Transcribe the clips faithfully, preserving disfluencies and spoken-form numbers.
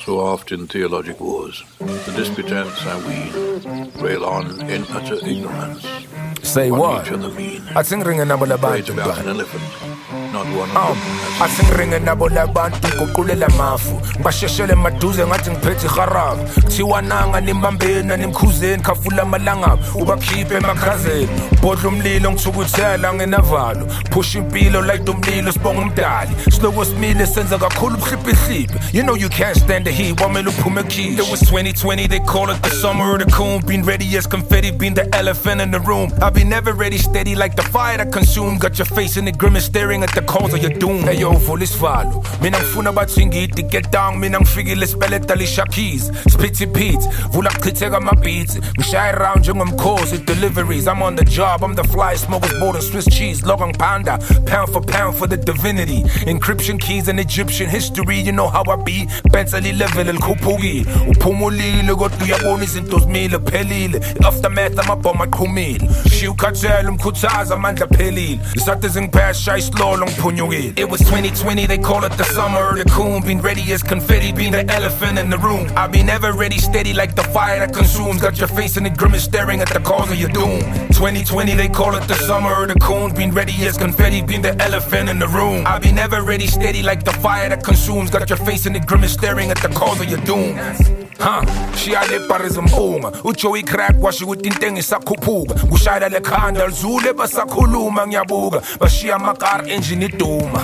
so oft in theologic wars, the disputants and we rail on in utter ignorance. Say what? I think ringing about the Rage about an elephant, not one of um, them. I think ringing about the bantu kukulela mafu ngasheshele maduze ngathi ngiphethe kharafu thiwa nanga nimbambeni nimkhuzeni khafula malanga ubakhiphe emakhazeni bodla umlilo ngithukuthela ngenavalo push impilo like umlilo sibonga umdali slow smile senza kakhulu ubuhliphihliphi you know you can't stand the heat wamele uphume khishi it was twenty twenty they call it the summer of the coon been ready as confetti been the elephant in the room I've been never ready steady like the fire that consumed got your face in the grimace staring at the cause of your doom hey yo vula isivalo mina ngifuna bathi ngithi get down mina ngifikile sibeleta lishakies spitty beats vula chitheka ama beats ngishaya around njengomkhosi deliveries I'm on the job I'm the fly smokers board and Swiss cheese logang panda pound for pound for the divinity encryption keys and Egyptian history you know how I be Bentley level elkhuphuki uphumulile kodwa uyabona izinto zimile phelile aftermath amabhoma aqhumile shiukhathela umkhuthaza amandla phelile isathi zingiphasha isilolo ngiphunyukile it was twenty twenty they call it the summer of the coon been ready as confetti been the elephant in the room I've been ever ready steady like the fire that consumes got your face in the grimace staring at the cause of your doom twenty twenty they call it the summer of the coon been ready as confetti been the elephant in the room I've been ever ready steady like the fire that consumes got your face in the grimace staring at the cause of your doom huh shiyale parizimpunga uJoey crack washo ukuthi intengo isakhuphuka kushayela lekhanda lizule basakhuluma ngiyabuka bashiya amakar engine iduma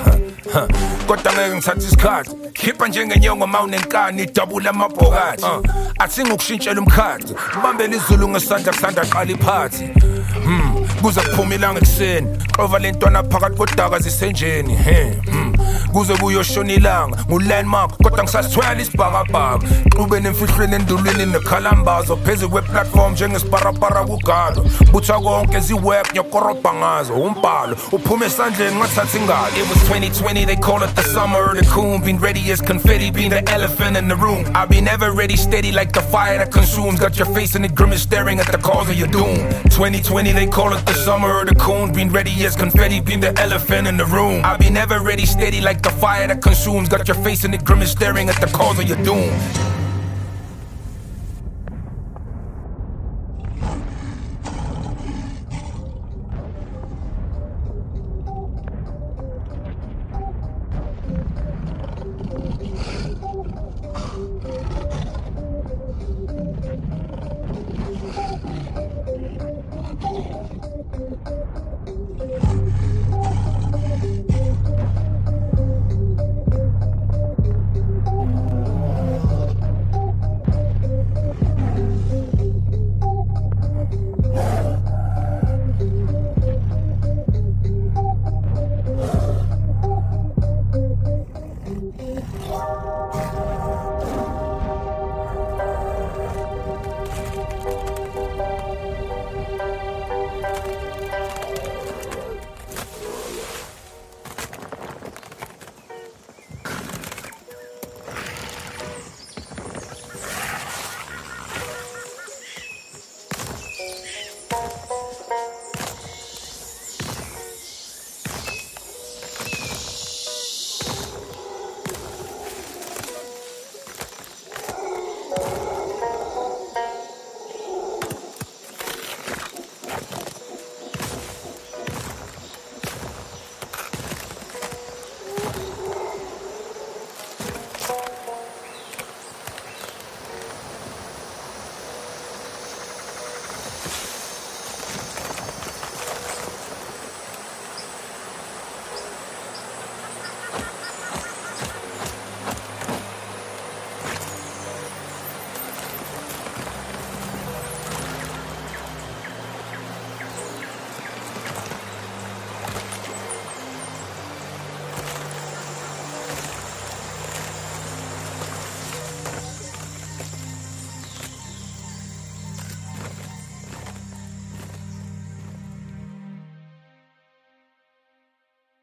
kodwa ngeke ngithathe isikhathi khipha njengenyongo mawunenkani double amabhokati athi ngokushintshela umkhathi ubambele izulu ngesandla kusanda qala iphathi hmm kuze kuphuma ilanga ekseni xova lentwana phakathi kodaka zisenjeni he hmm kuze kuyoshona ilanga ngulandmark kodwa ngisasithwala isibhakabhaka xube nemfihlweni endulweni nekhalambazo phezulu kweplatform njengesparapara kugalo butha konke ziweb nyakorobha ngazo umbhalo uphume esandleni ngathatha ingalo it was twenty twenty they call it the summer of the coon been ready as confetti been the elephant in the room I've been ever ready steady like the fire that consumes got your face in the grimace staring at the cause of your doom twenty twenty they call it the summer of the coon been ready as confetti been the elephant in the room I've been ever ready steady like the fire that consumes got your face in the grimace staring at the cause of your doom